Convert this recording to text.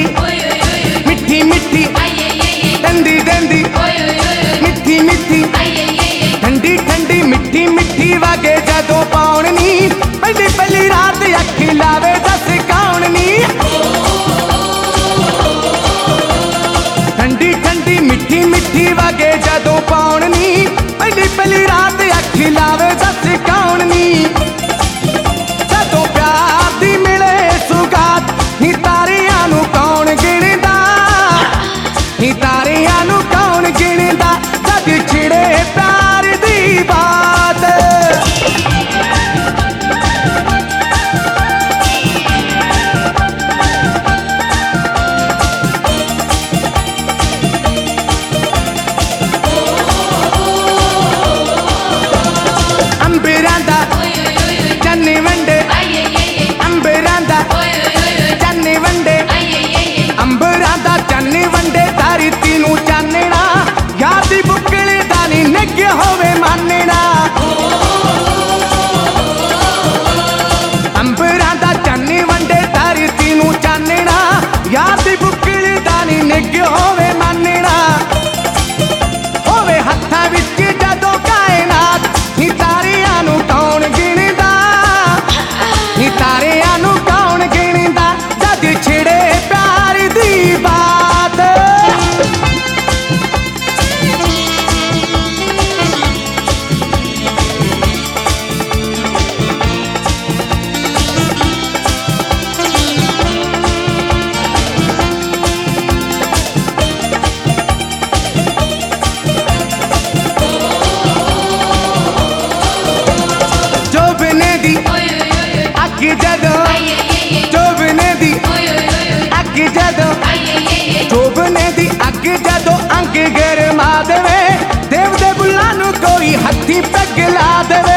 मिठी मिठी मिठी दंदी दंदी मिठी मिठी ठंडी ठंडी मिठी मिठी वागे जदों पाउण नी पहली पहली रात अखी लावे दस कौन नी ठंडी ठंडी मिठी मिठी वागे जदों पाउण नी पहली पहली रात अखी लावे दस कौन नी जदों प्यार दी मिले सुगात नी तारियां नू कौन गिणदा नी तारियां नू कौन गिणदा जद छिड़े प्यार दी बात अंबरां दा चन्नी वंडे अंबरां दा चन्नी वंडे अंबरां दा चन्नी वंडे धरती नू चानना याद दी बुकले दा नी निग होवे मानना अंबरां दा चन्नी वंडे धरती नू चानना याद दी बुकले दा नी निग होवे मानना होवे हत्थां विच जदों कायनात नी तारियां नू कौन गिणदा नी तारियां नू कौन गिणदा जद छिड़े प्यार दी बात जोबने दी अग जदों जोबने दी अग जदों जोबने दी अग जदों अंग गरमा देवे देव दे बुल्लां नू कोई हत्थी पैग ला देवे